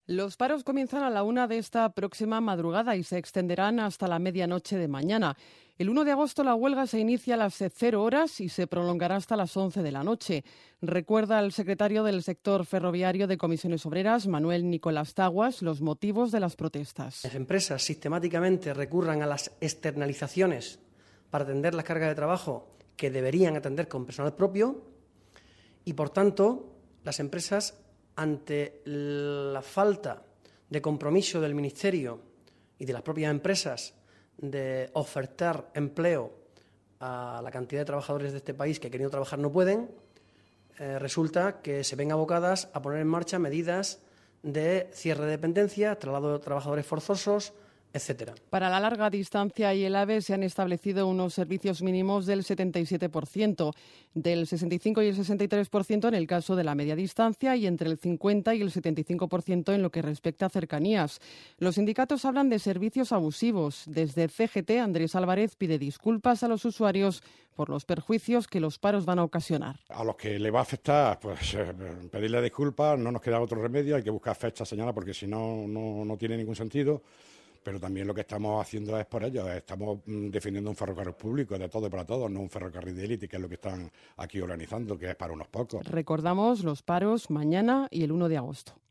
Los paros comienzan a la 1 de esta próxima madrugada y se extenderán hasta la medianoche de mañana. El 1 de agosto la huelga se inicia a las 0 horas y se prolongará hasta las 11 de la noche. Recuerda el secretario del sector ferroviario de Comisiones Obreras, Manuel Nicolás Taguas, los motivos de las protestas. Las empresas sistemáticamente recurran a las externalizaciones para atender las cargas de trabajo que deberían atender con personal propio y, por tanto, las empresas, ante la falta de compromiso del Ministerio y de las propias empresas de ofertar empleo a la cantidad de trabajadores de este país que queriendo trabajar no pueden, resulta que se ven abocadas a poner en marcha medidas de cierre de dependencia, traslado de trabajadores forzosos, etcétera. Para la larga distancia y el AVE se han establecido unos servicios mínimos del 77%, del 65 y el 63% en el caso de la media distancia y entre el 50 y el 75% en lo que respecta a cercanías. Los sindicatos hablan de servicios abusivos. Desde CGT, Andrés Álvarez pide disculpas a los usuarios por los perjuicios que los paros van a ocasionar. A los que le va a afectar, pues pedirle disculpas, no nos queda otro remedio, hay que buscar fechas señaladas porque si no, no tiene ningún sentido. Pero también lo que estamos haciendo es por ello, estamos defendiendo un ferrocarril público de todo y para todos, no un ferrocarril de élite, que es lo que están aquí organizando, que es para unos pocos. Recordamos los paros mañana y el 1 de agosto.